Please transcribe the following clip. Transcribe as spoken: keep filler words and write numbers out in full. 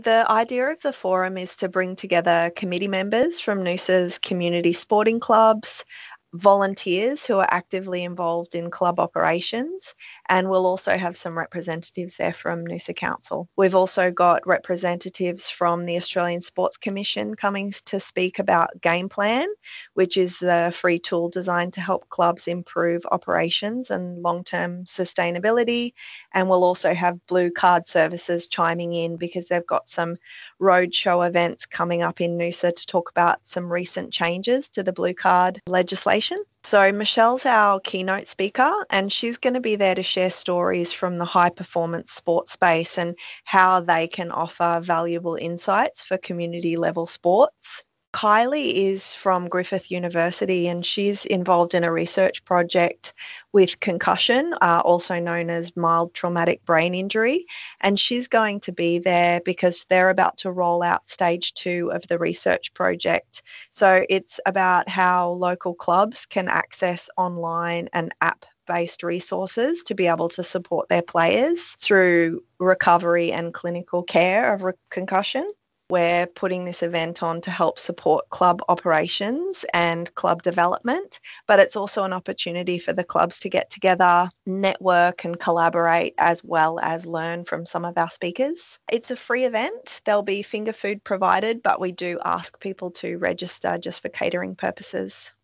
The idea of the forum is to bring together committee members from Noosa's community sporting clubs, volunteers who are actively involved in club operations, and we'll also have some representatives there from Noosa Council. We've also got representatives from the Australian Sports Commission coming to speak about Game Plan, which is the free tool designed to help clubs improve operations and long-term sustainability. And we'll also have Blue Card Services chiming in because they've got some roadshow events coming up in Noosa to talk about some recent changes to the Blue Card legislation. So Michelle's our keynote speaker, and she's going to be there to share stories from the high performance sports space and how they can offer valuable insights for community level sports. Kylie is from Griffith University and she's involved in a research project with concussion, uh, also known as mild traumatic brain injury. And she's going to be there because they're about to roll out stage two of the research project. So it's about how local clubs can access online and app based resources to be able to support their players through recovery and clinical care of concussion. We're putting this event on to help support club operations and club development, but it's also an opportunity for the clubs to get together, network and collaborate, as well as learn from some of our speakers. It's a free event. There'll be finger food provided, but we do ask people to register just for catering purposes.